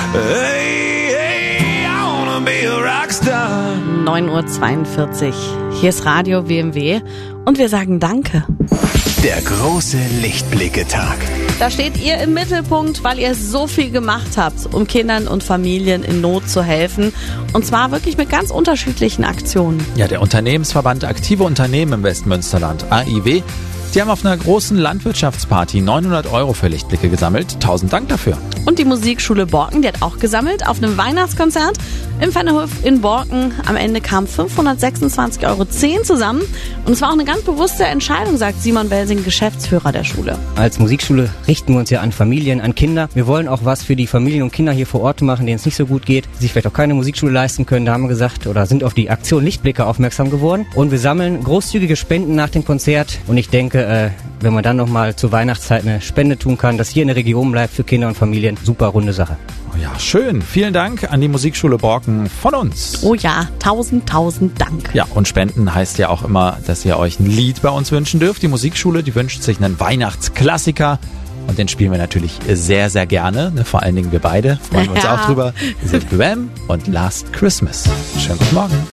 Hey, hey, I wanna be a Rockstar. 9:42 Uhr. Hier ist Radio WMW und wir sagen Danke. Der große Lichtblicke-Tag. Da steht ihr im Mittelpunkt, weil ihr so viel gemacht habt, um Kindern und Familien in Not zu helfen. Und zwar wirklich mit ganz unterschiedlichen Aktionen. Ja, der Unternehmensverband Aktive Unternehmen im Westmünsterland, AIW, die haben auf einer großen Landwirtschaftsparty 900 € für Lichtblicke gesammelt. 1000 Dank dafür. Und die Musikschule Borken, die hat auch gesammelt auf einem Weihnachtskonzert im Fennerhof in Borken. Am Ende kamen 526,10 € zusammen. Und es war auch eine ganz bewusste Entscheidung, sagt Simon Welsing, Geschäftsführer der Schule. Als Musikschule richten wir uns ja an Familien, an Kinder. Wir wollen auch was für die Familien und Kinder hier vor Ort machen, denen es nicht so gut geht, die sich vielleicht auch keine Musikschule leisten können. Da haben wir gesagt oder sind auf die Aktion Lichtblicke aufmerksam geworden. Und wir sammeln großzügige Spenden nach dem Konzert. Und ich denke, wenn man dann nochmal zur Weihnachtszeit eine Spende tun kann, dass hier in der Region bleibt für Kinder und Familien, super runde Sache. Oh ja, schön. Vielen Dank an die Musikschule Borken von uns. Oh ja, 1000 Dank. Ja, und Spenden heißt ja auch immer, dass ihr euch ein Lied bei uns wünschen dürft. Die Musikschule, die wünscht sich einen Weihnachtsklassiker. Und den spielen wir natürlich sehr, sehr gerne. Vor allen Dingen wir beide freuen uns auch drüber. Wir sind Wham und Last Christmas. Schönen guten Morgen.